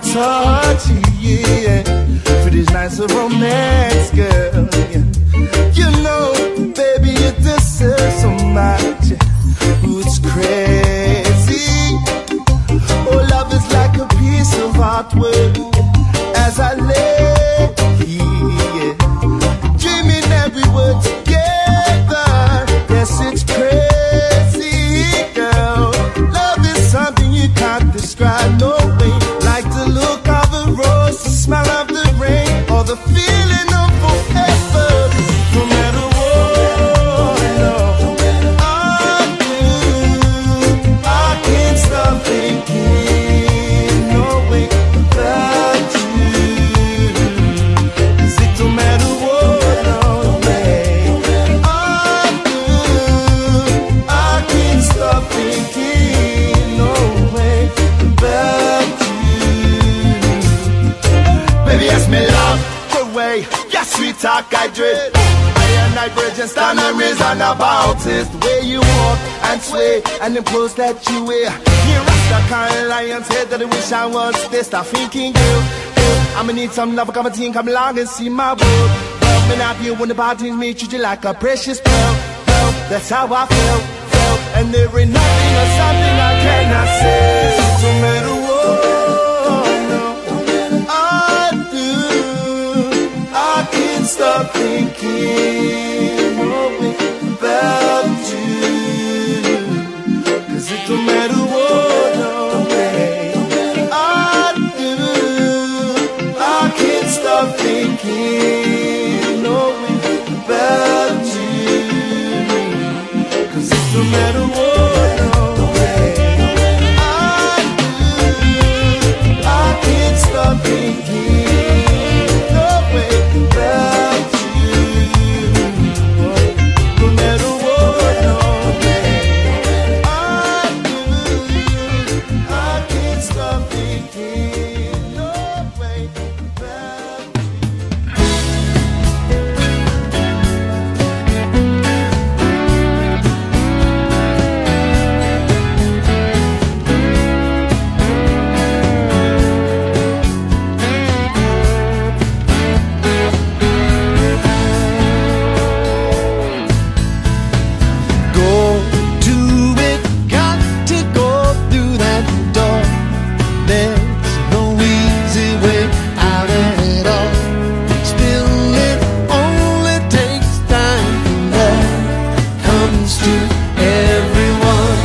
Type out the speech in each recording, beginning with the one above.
touch, yeah, for this nice romance, girl. Yeah. You know, baby, you deserve so much. Ooh, it's crazy. Oh, love is like a piece of artwork. As I lay here, dreaming that we were together. Yes, it's crazy, girl. Love is something you can't describe, no way. Like the look of a rose, the smell of the rain, or the feeling of forever. No matter what, no, I can't stop thinking, no way, about you. 'Cause it don't matter what, no way, I can't stop thinking, no way, about you. Baby, ask me love, the way, your sweet talk I dread. I and I bridge and stand and reason about it. The way you walk and sway and the clothes that you wear. You rock the kind lion's head that I wish I was this. Stop thinking you, I'ma need some love, come a team, come along and see my world. Love me not you when the bodies me treat you like a precious pearl. That's how I feel. And there ain't nothing or something I cannot say. No matter what, no, I do, I can't stop thinking about you. 'Cause it don't matter what, no way, I do, I can't stop thinking, no way, about you. 'Cause it don't matter what, no way, I do, I can't stop thinking, no way, about you. No matter what, no way, I do, I can't stop thinking, no way, about go to it, got to go through that door. There's no easy way out at all. Still, it only takes time. Love comes to everyone.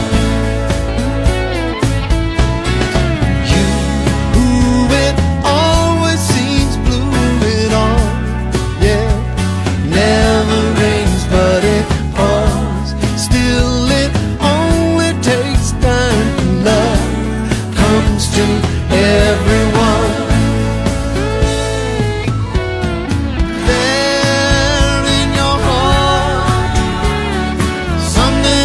You, who it always seems blue it all. Yeah, never rains, but it pours. Still, it only takes time. Love comes to everyone. There in your heart, something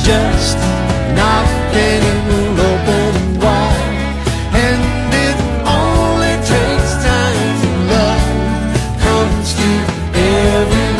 just knock any will open wide. And it only takes time for love comes to everyone.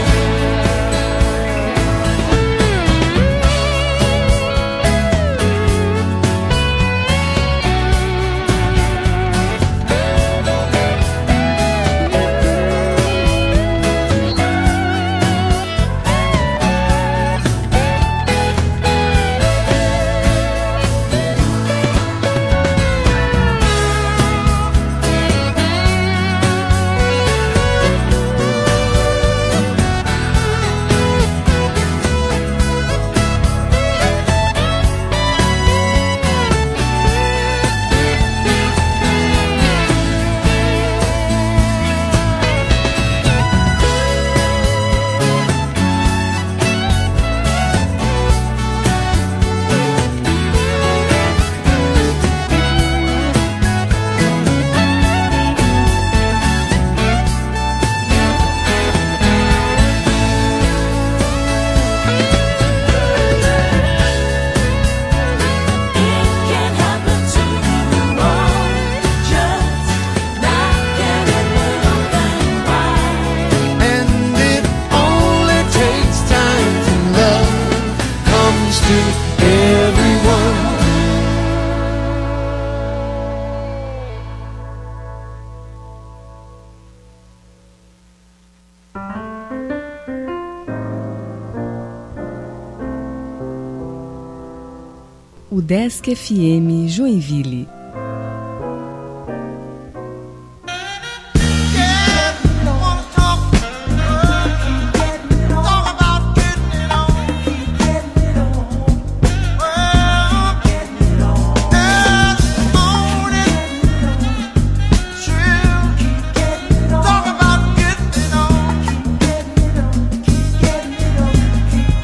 UDESC FM Joinville.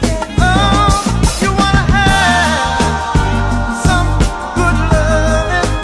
You wanna have some good love.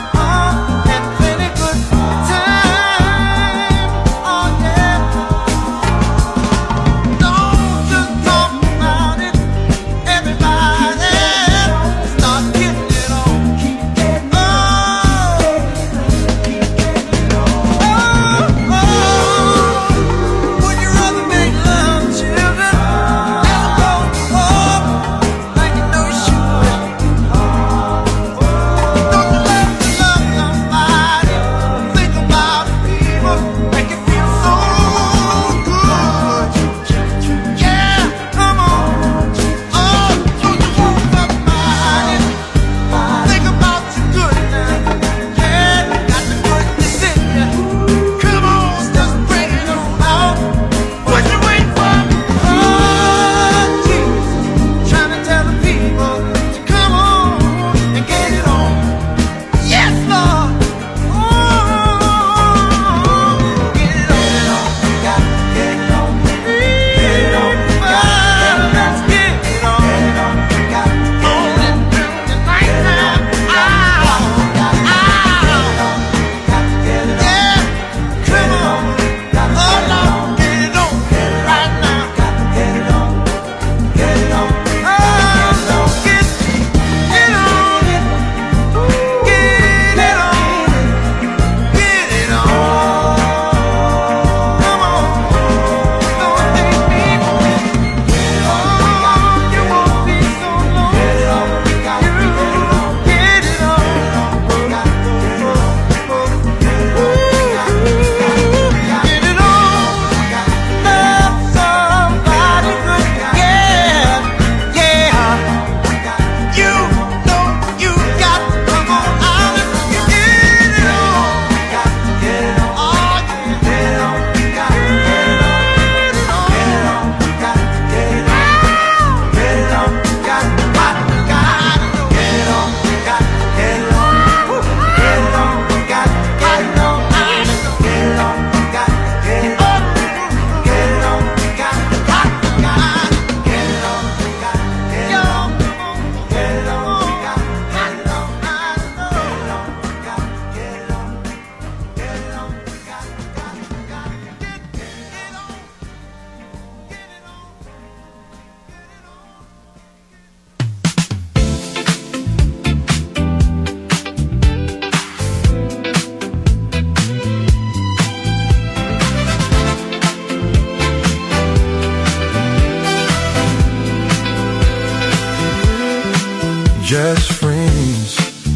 just friends.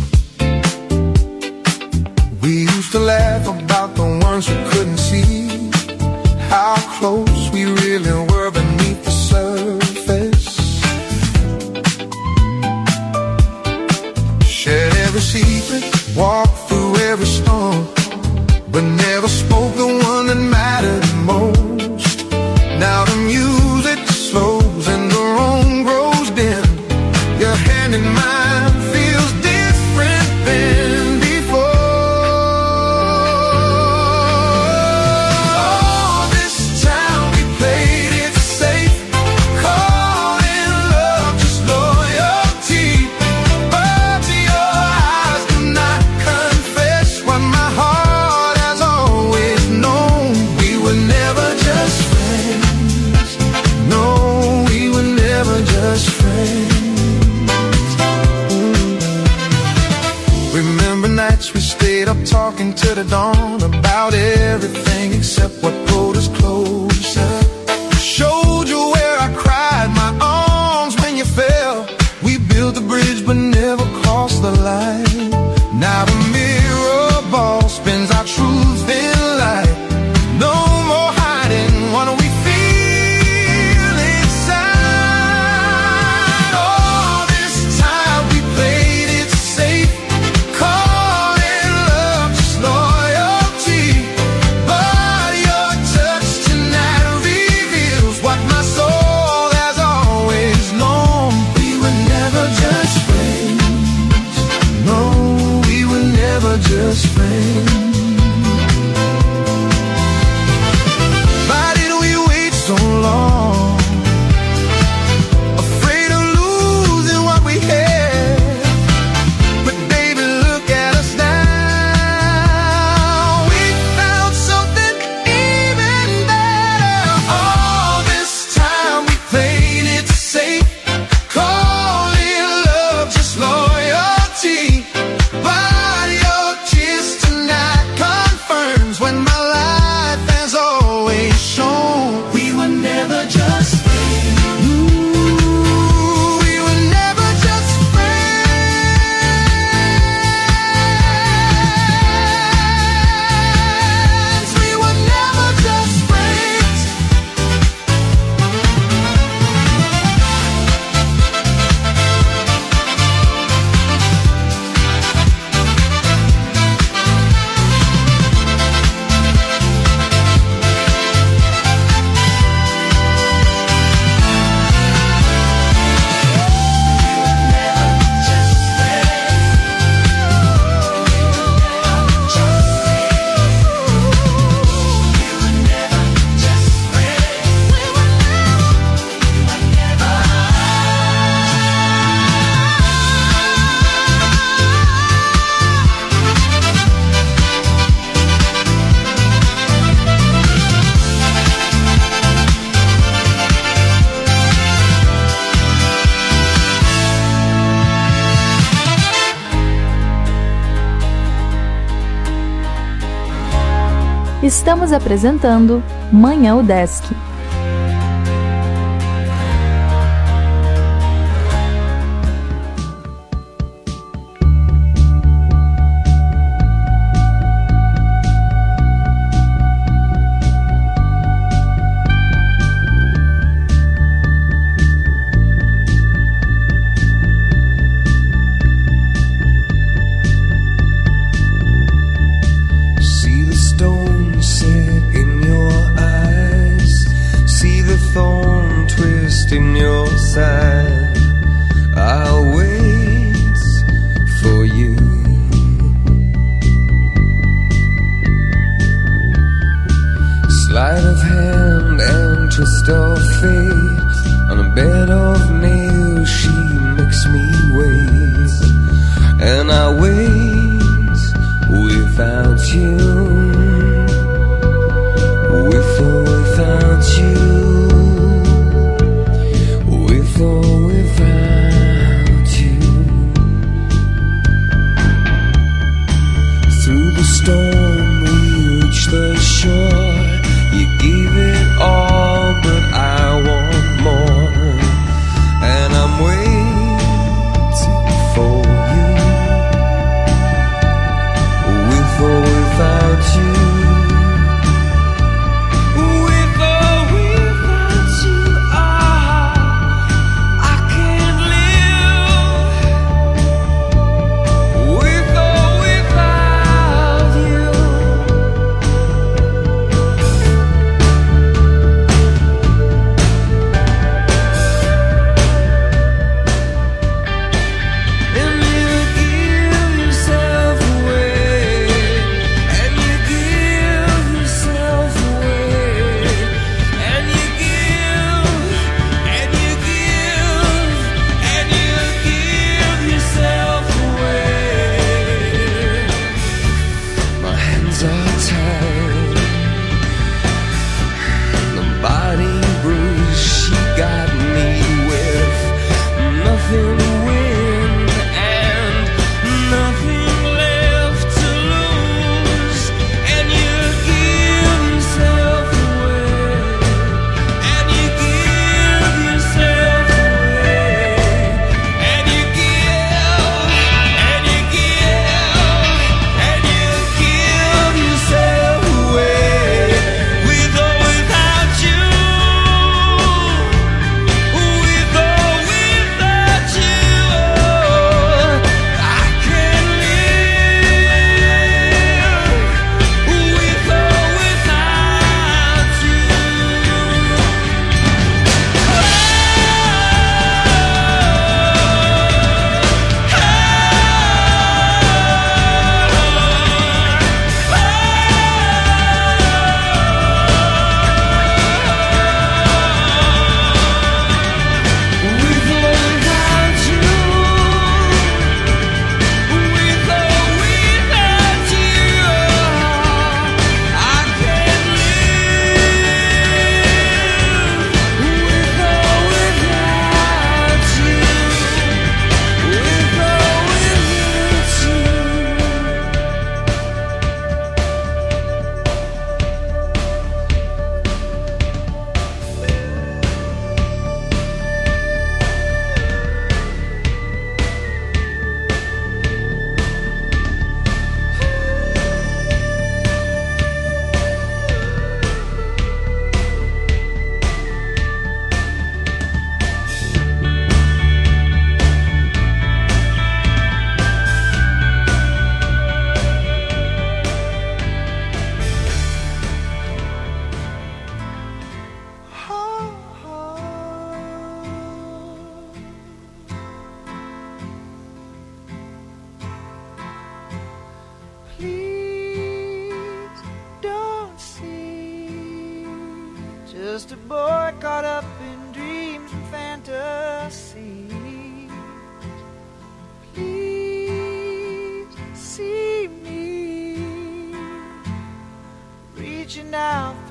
We used to laugh about the ones we couldn't see, how close we really were beneath the surface. Shared every secret, walked through every storm, but never spoke the one that mattered most. Now the music slows and the room grows dim. Your hand in mine feels different than before. All this time we played it safe, calling love just loyalty. But your eyes do not confess what my heart has always known. We were never just friends. No, we were never just friends. Remember nights we stayed up talking to the dawn about everything except what pulled us closer. Showed you where I cried my arms when you fell. We built the bridge but never crossed the line. Now the mirror ball spins our truth in light. No more hiding, what do we feel inside? All this time we played it safe, calling love just loyalty. But your touch tonight reveals what my soul has always known. We were never just friends. No, we were never just friends. Why did we wait so long? Afraid of losing what we had. But baby, look at us now. We found something even better. All this time we played it safe, calling love just loyalty. But your kiss tonight confirms when my life has always shown. We were never just friends. Ooh, we were never just friends. We were never just friends. Estamos apresentando Manhã UDESC. See the stone set in your eyes.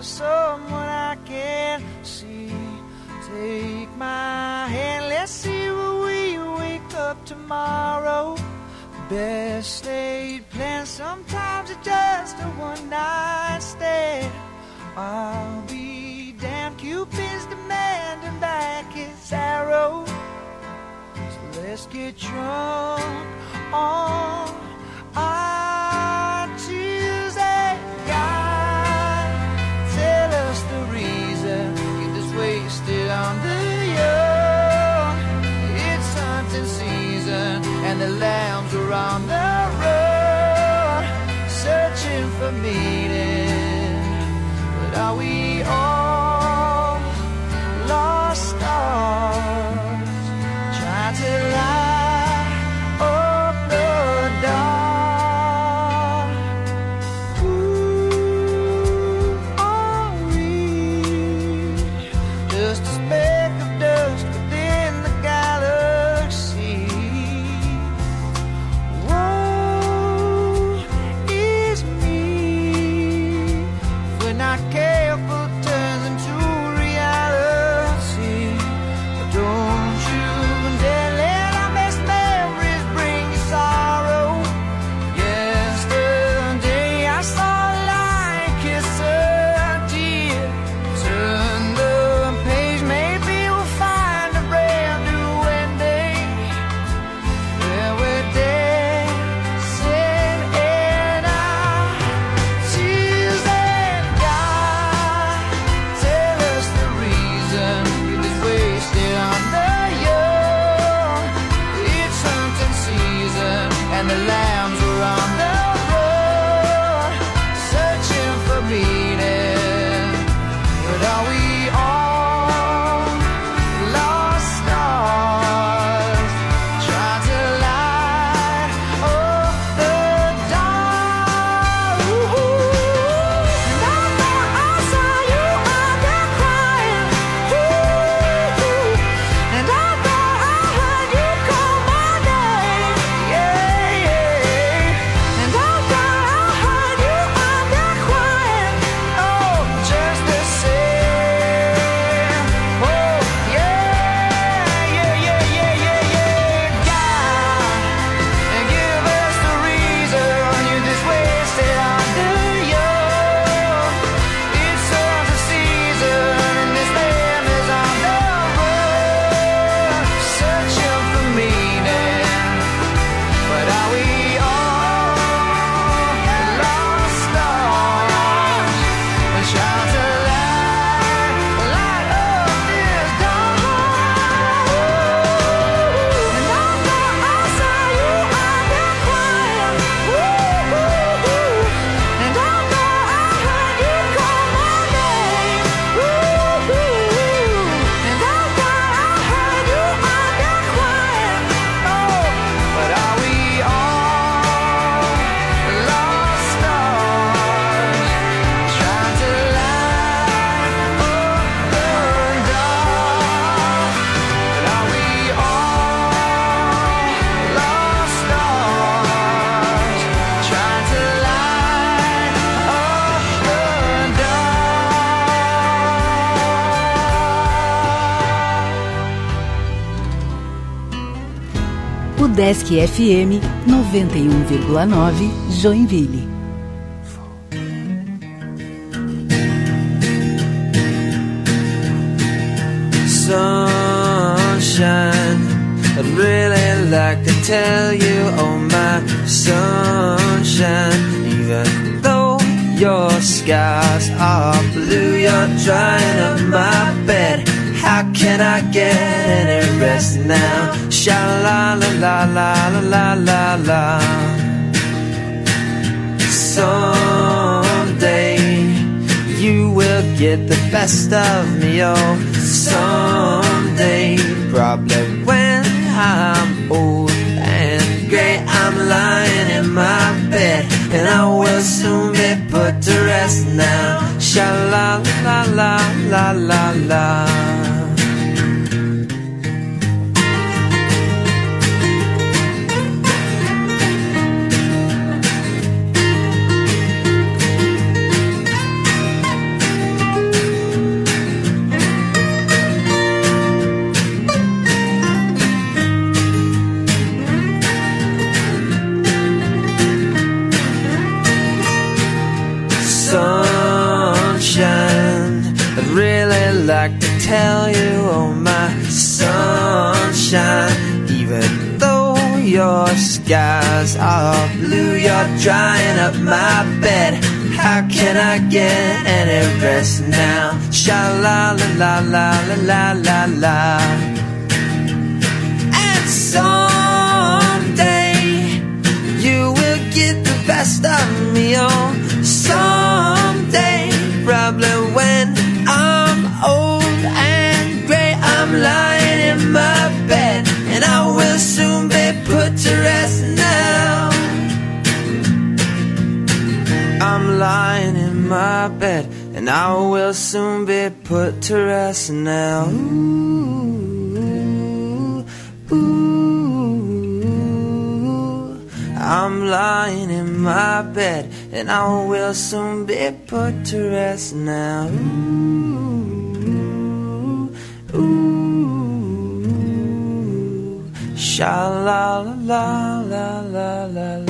someone I can see. Take my hand, let's see where we wake up tomorrow. Best laid plans, sometimes it's just a one-night stand. I'll be damned, Cupid's demanding back his arrow. So let's get drunk on our Tuesday. God, tell us the reason, get this wasted on the young. It's hunting season and the lambs are on the road, searching for meaning. But are we all lost stars, trying to light up the dark? Who are we? Just a speck of dust within the galaxy. Woe is me if we're not careful, it turns into reality. But don't you dare let our best memories bring you sorrow. Yesterday I saw a lion kiss a deer. Turn the page, maybe we'll find a brand new ending. Where we're dancing in our Tuesday. God, tell us the reason, get this wasted on the young. It's hunting season and the lambs are on the road, searching for meaning. But are we all lost stars, trying to light up the dark? And I thought I saw you out there crying. And I thought I heard you call my name. Yeah, yeah. And I thought I heard you out there crying. Oh, just the same. Oh, yeah, yeah, yeah, yeah, yeah, yeah. God, and give us the reason you this wasted on the young. It's hunting season and this man is on the road, searching for meaning. But are we all lost stars, trying to light up this dark? And I thought I saw you out there crying. And I thought I heard you call my name. And I thought I heard you out there crying. Oh, but are we all lost stars, trying to light up the dark? But are we all lost stars, trying to light up the dark? O Desk FM 91,9 Joinville. Sunshine, I'd really like to tell you, oh my sunshine, even though your skies are blue, you're drying up my bed. How can I get any rest now? Sha-la-la-la-la-la-la-la. Someday you will get the best of me, oh. Someday, probably when I'm old and gray, I'm lying in my bed, and I will soon be put to rest now. Sha-la-la-la-la-la-la. tell you, oh my sunshine, even though your skies are blue, you're drying up my bed. How can I get any rest now? Sha-la-la-la-la-la-la-la-la. And someday you will get the best of me, oh, someday, probably when I'm old and gray. I'm lying in my bed and I will soon be put to rest now. I'm lying in my bed and I will soon be put to rest now. Ooh, ooh. I'm lying in my bed and I will soon be put to rest now. Ooh, ooh. Sha-la-la-la-la-la-la-la.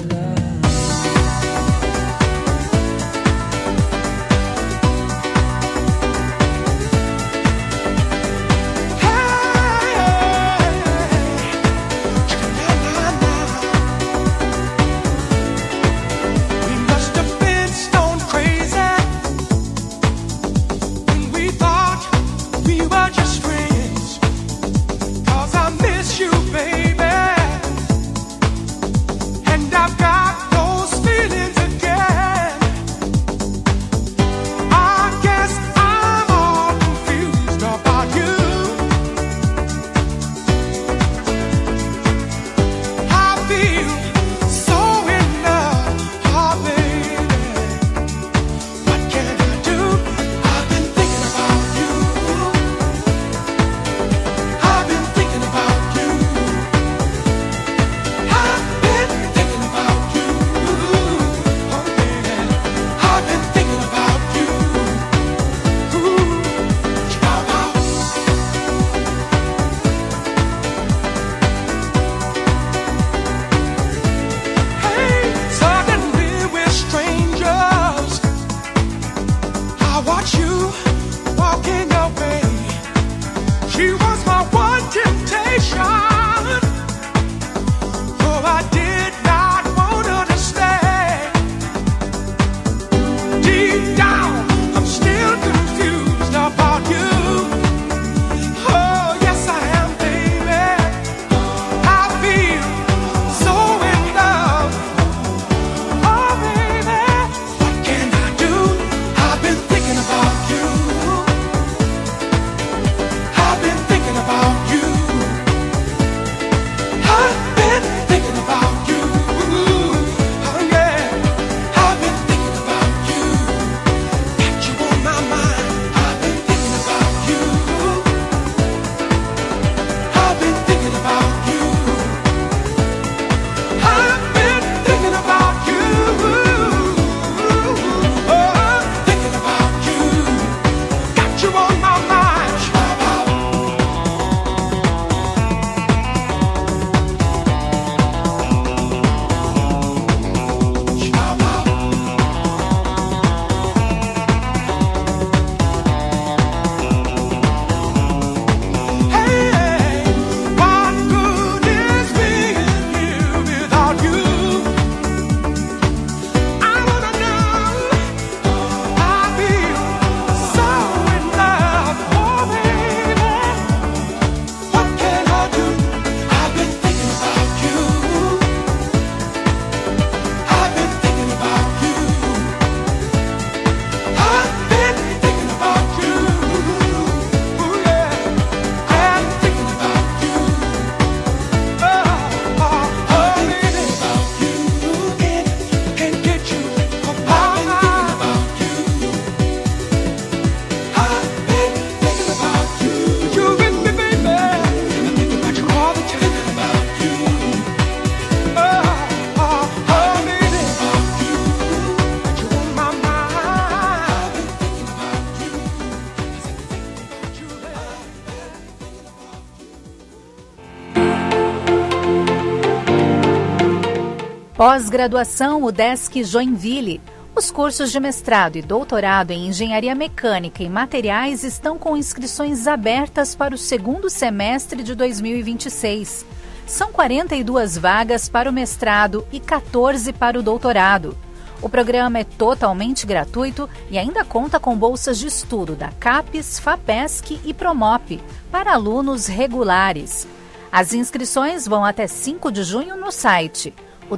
Pós-graduação UDESC Joinville. Os cursos de mestrado e doutorado em Engenharia Mecânica e Materiais estão com inscrições abertas para o segundo semestre de 2026. São 42 vagas para o mestrado e 14 para o doutorado. O programa é totalmente gratuito e ainda conta com bolsas de estudo da CAPES, FAPESC e PROMOP para alunos regulares. As inscrições vão até 5 de junho no site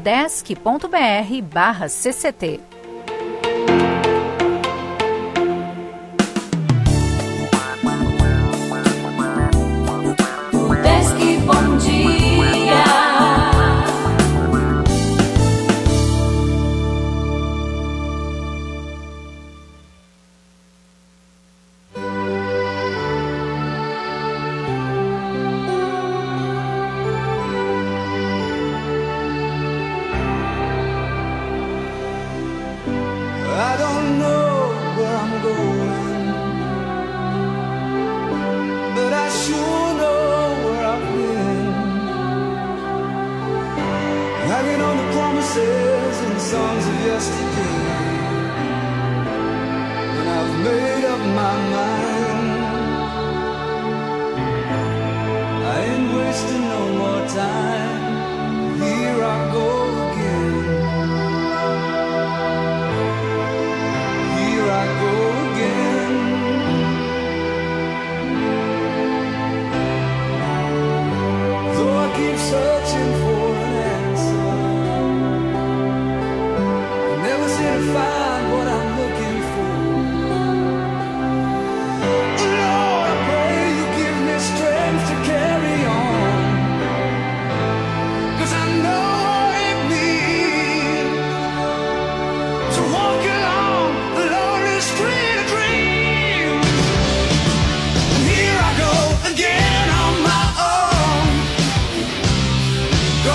udesc.br/cct. Udesc Bom Dia. I don't know where I'm going, but I sure know where I've been. Hanging on the promises and songs of yesterday, and I've made up my mind. I ain't wasting no more time. Here I go again. Here I go again. Though I keep searching for an answer, I never seem to find what I'm looking for. Lord, I pray you give me strength to carry on, 'cause I know it means to walk along the lonely street of dreams. And here I go again on my own,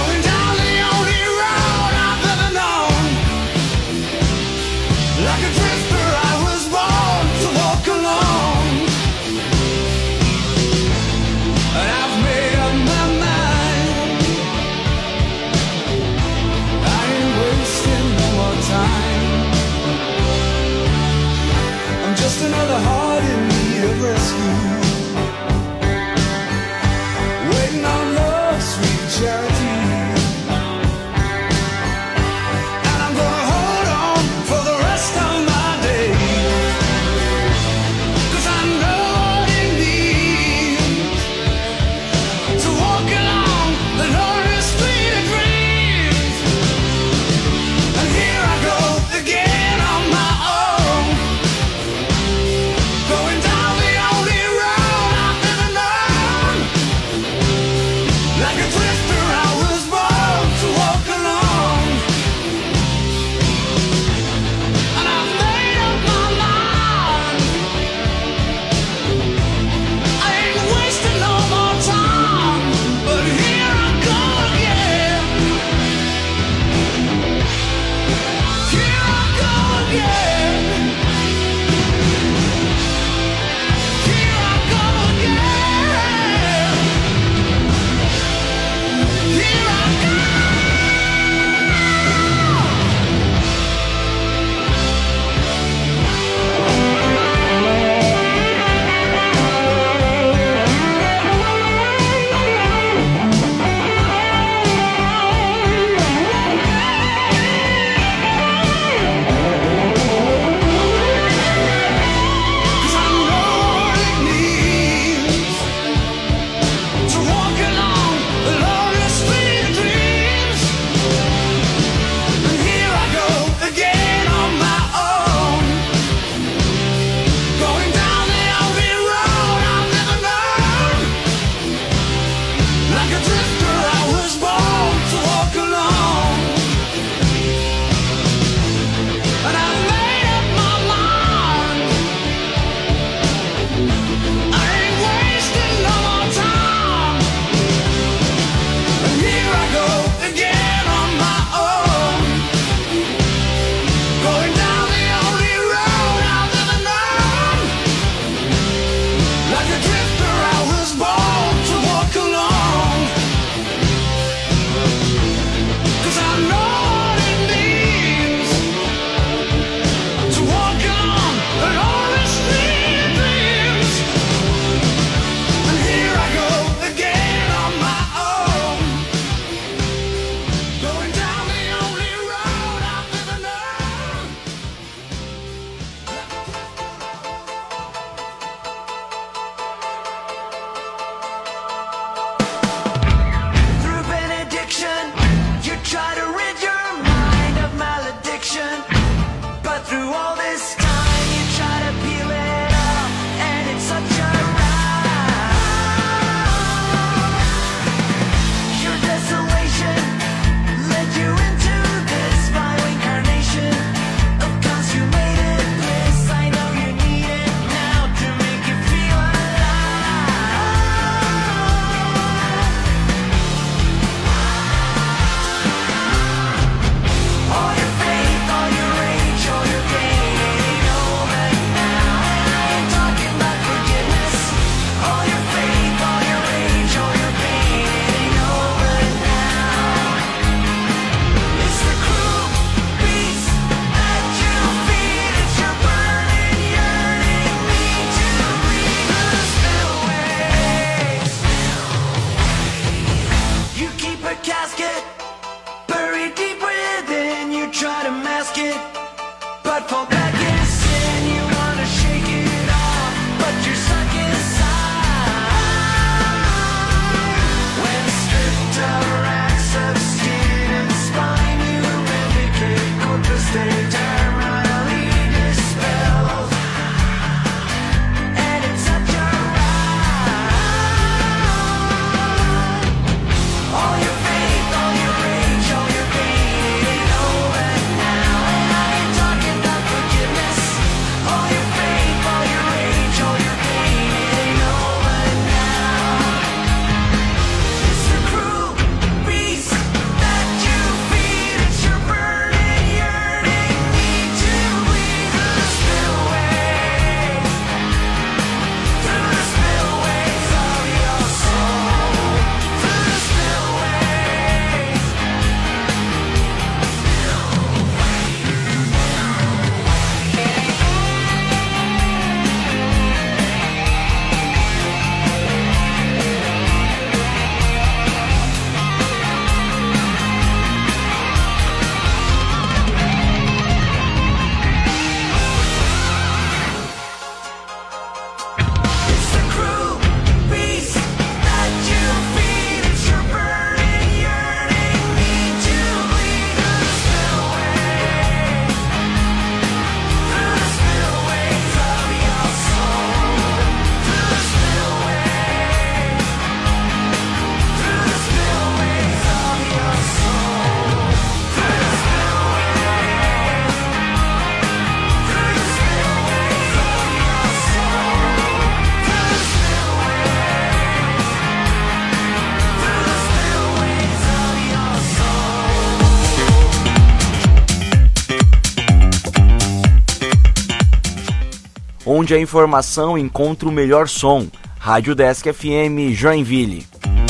onde a informação encontra o melhor som. Rádio Desk FM Joinville.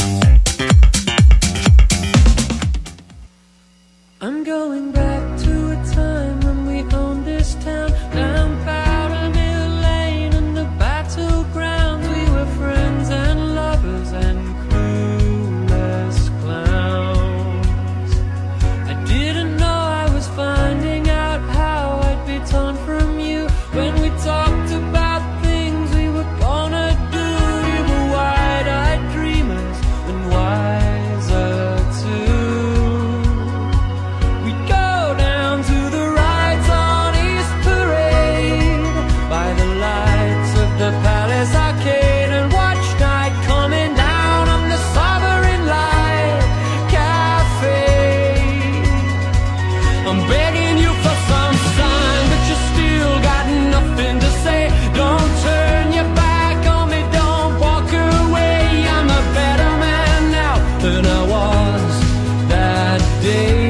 I'm going back to a time when we owned this town, down Powder Mill Lane and the battlegrounds. We were friends and lovers and clueless clowns. I didn't know I was finding out how I'd be torn from you when we talked about things we were gonna do. We were wide-eyed dreamers and wiser too. We'd go down to the rides on East Parade by the lights of the Palace Arcade and watch night coming down on the Sovereign Light Cafe. I'm begging you for some sign, but you still got nothing to say. Don't turn your back on me, don't walk away. I'm a better man now than I was that day.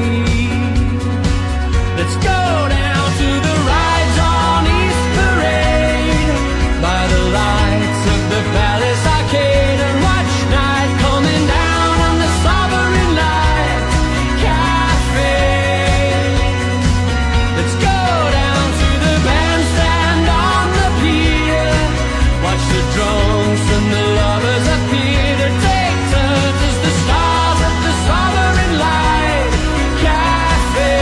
Let's go down to the rides on East Parade by the lights of the Palace Arcade and watch night coming down on the Sovereign Light Cafe. Let's go down to the bandstand on the pier, watch the drunks and the lovers appear to take turns as the stars of the Sovereign Light Cafe.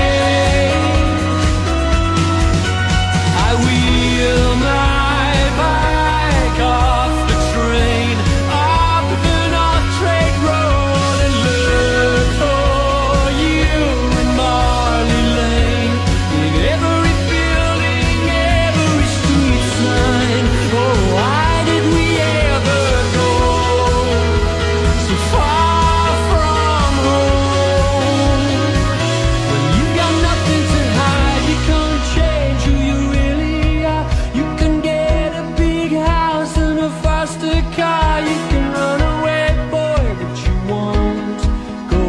I wheel my bike off the train up the North Trade Road and look for you in Marley Lane. In every building, every street sign. Oh, why did we ever go so far from home? When you got nothing to hide, you can't change who you really are. You can get a big house and a faster car. You can run away, boy, but you won't go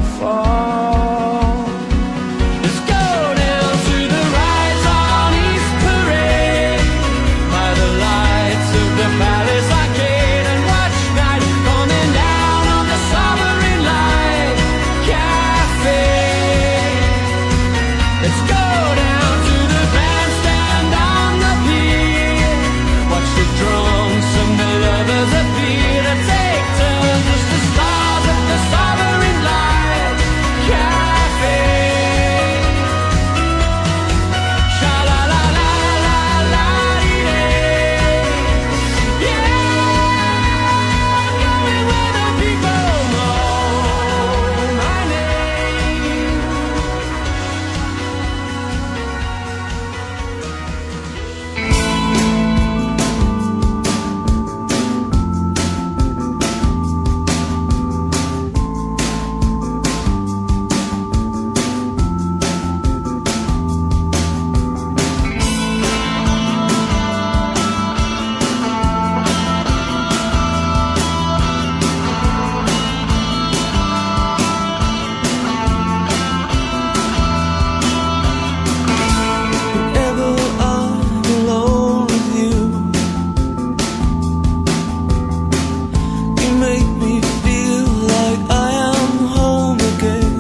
far. Let's go down to the rides on East Parade by the lights of the Palace Arcade and watch night coming down on the Sovereign Light Cafe. Let's go down to the bandstand on the pier, watch the drunks and the lovers appear to take turns as the stars of the Sovereign Light Cafe. Sha-la-la-la-la-la-dee-day. Yeah, I'm going where the people know my name. Whenever I'm alone with you, you make me feel like I am home again.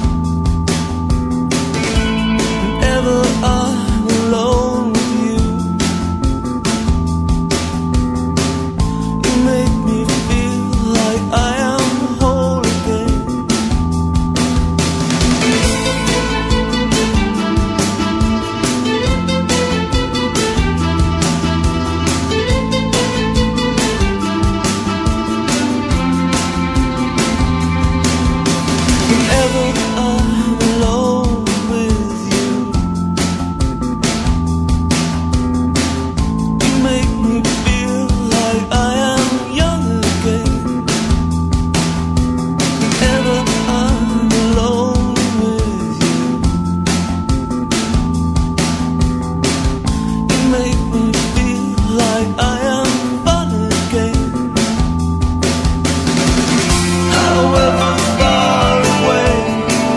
Whenever I'm alone with you, you make me feel like I am whole again. Whenever I'm alone with you, you make me feel like I am young again. Whenever I'm alone with you, you make me feel like I am fun again. However far away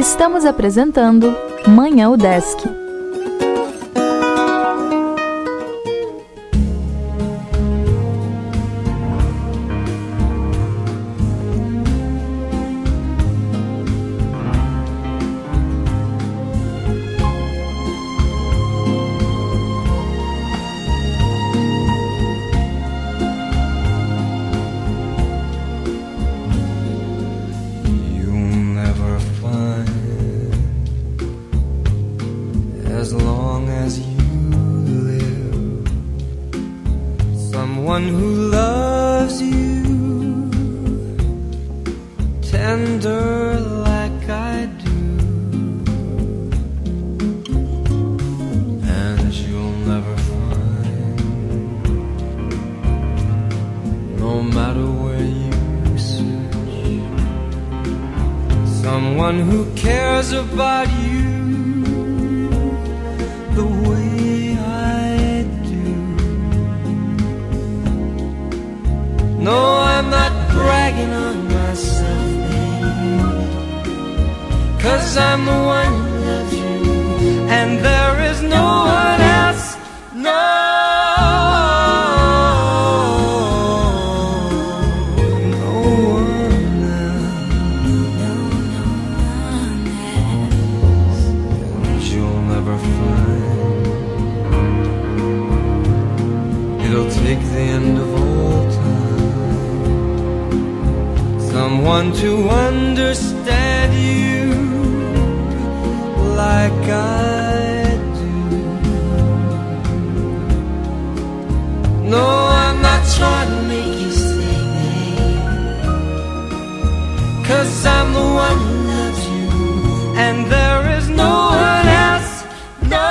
Estamos apresentando Manhã UDESC. Someone who cares about you the way I do. No, I'm not bragging on myself, babe, 'cause I'm the one who loves you, and there is no one else, no. Take the end of all time, someone to understand you like I do. No, I'm not trying to make you stay, babe, 'cause I'm the one who loves you, and there is no one else, no.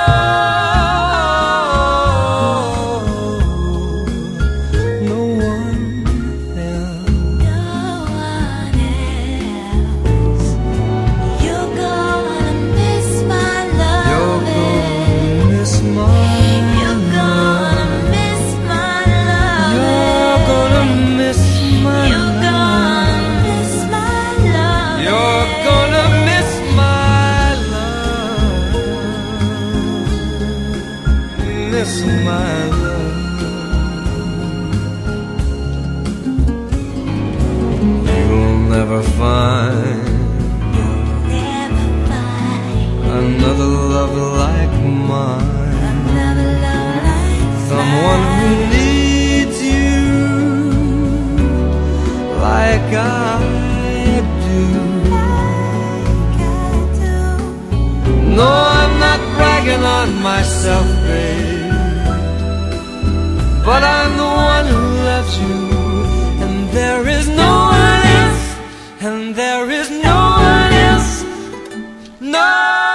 Another love like mine, someone who needs you like I do. No, I'm not bragging on myself, babe, but I'm the one who loves you, and there is no one else, and there is no one else, no.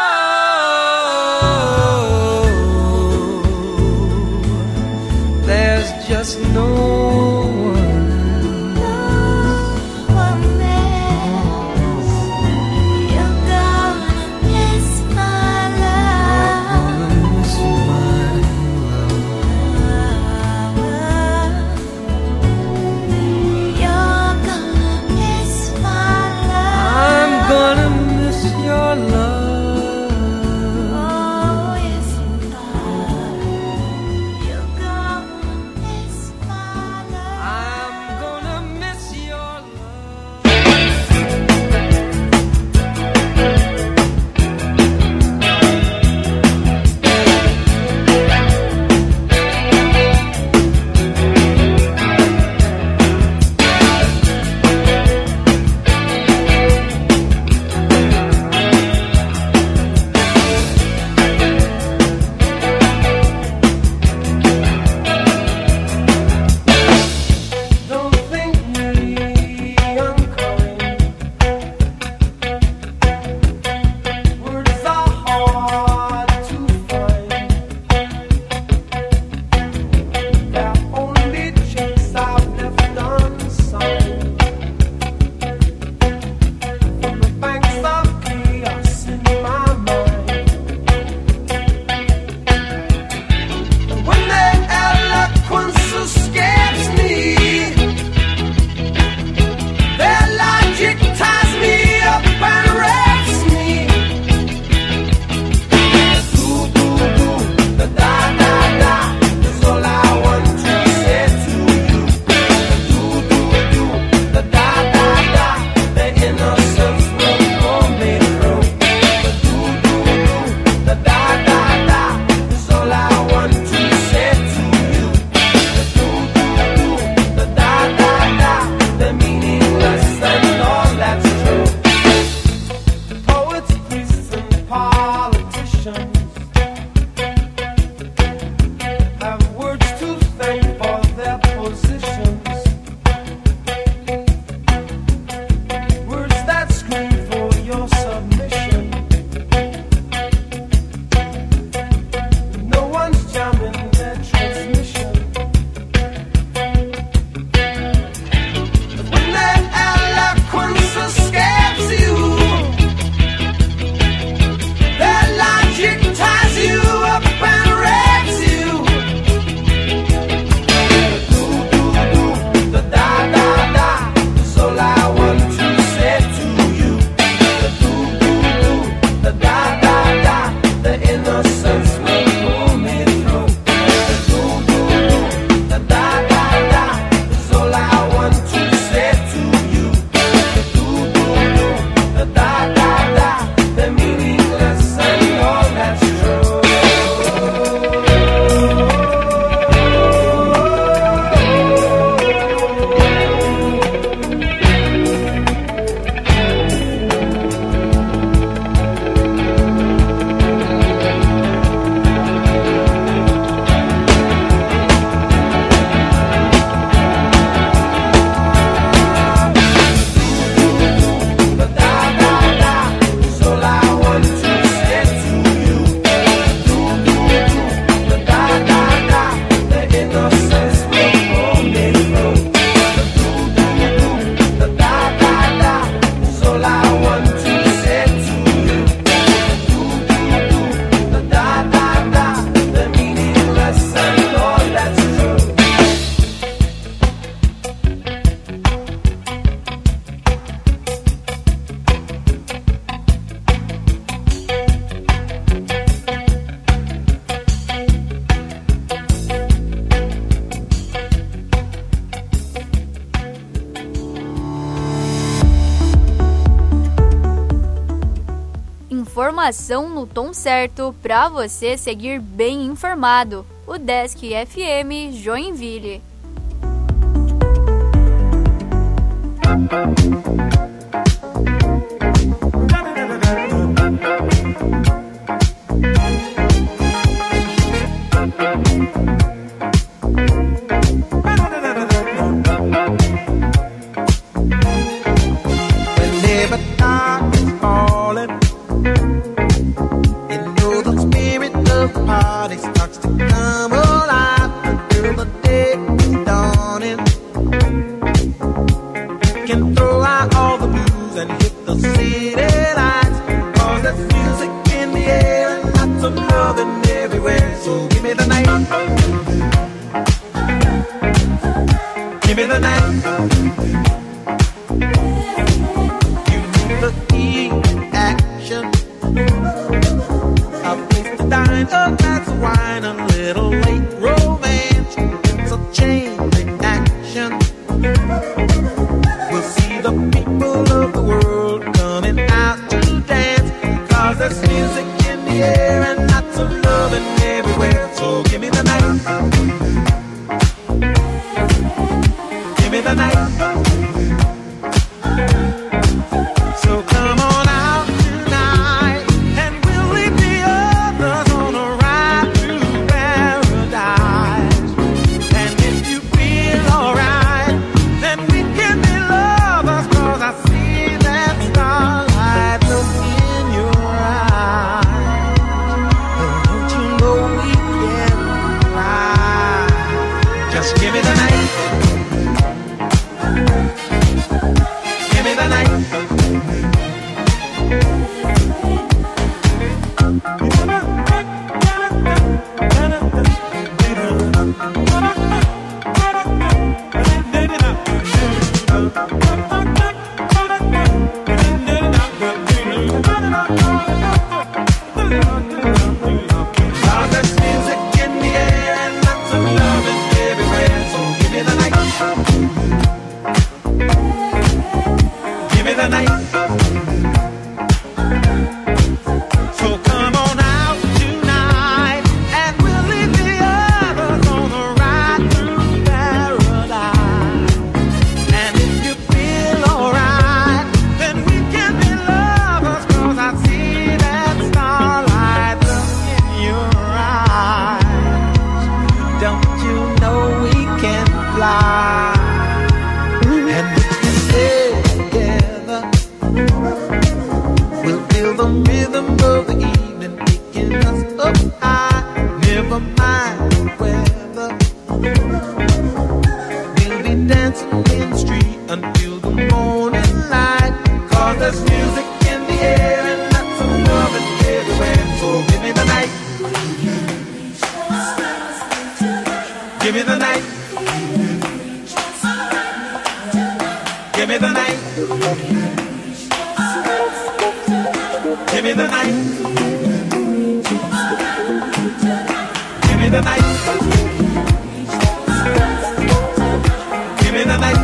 Just no one else. You're gonna miss my love. You're gonna miss my love. You're Informação no tom certo para você seguir bem informado. O Desk FM Joinville. Whenever dark is falling, you know the spirit of the party starts to come alive until the day is dawning. Can throw out all the blues and hit the city lights, 'cause there's music in the air and lots of loving everywhere. So give me the night, give me the night. The key action, a place to dine, a glass of wine, a little late romance. It's a chain reaction. We'll see the people of the world coming out to dance, 'cause there's music in the air and lots of loving everywhere. So give me the night, give me the night. So come on out tonight, and we'll leave the others on a ride to paradise. And if you feel alright, then we can be lovers, 'cause I see that starlight look in your eyes. And don't you know we can fly? Just give me the night, give me the night. Give me the night. Give me the night. Give me the night. Give me the night. Give me the night.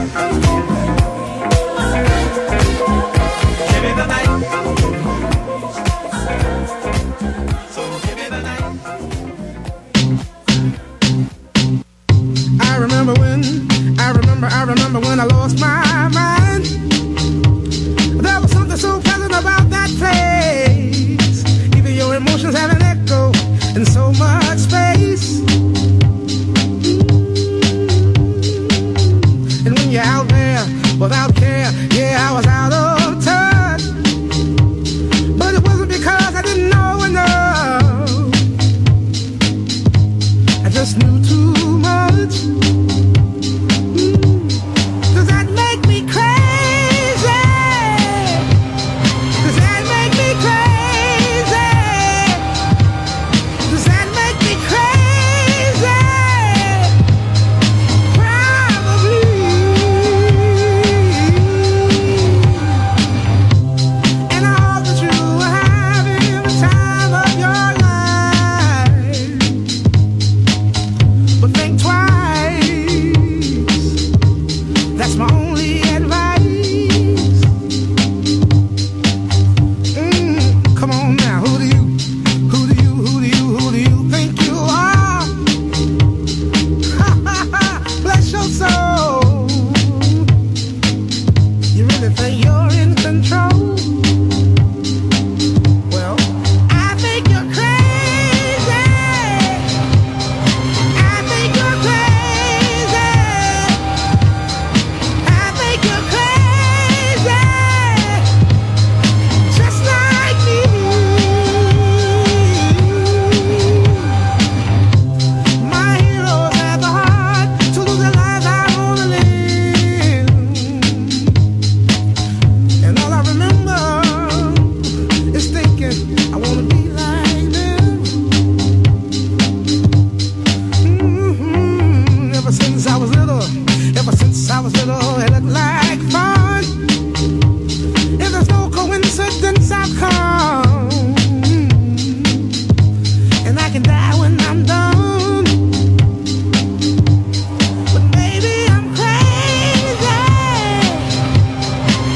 Give me the night. So give me the night. I remember when I lost my mind. There was something so pleasant about that place. Even your emotions have an echo in so much space. And when you're out there without care, yeah, I was out of touch. But it wasn't because I didn't know enough. I just knew too much. Does that make me crazy? Does that make me crazy? Does that make me crazy? Probably. really think you're in control.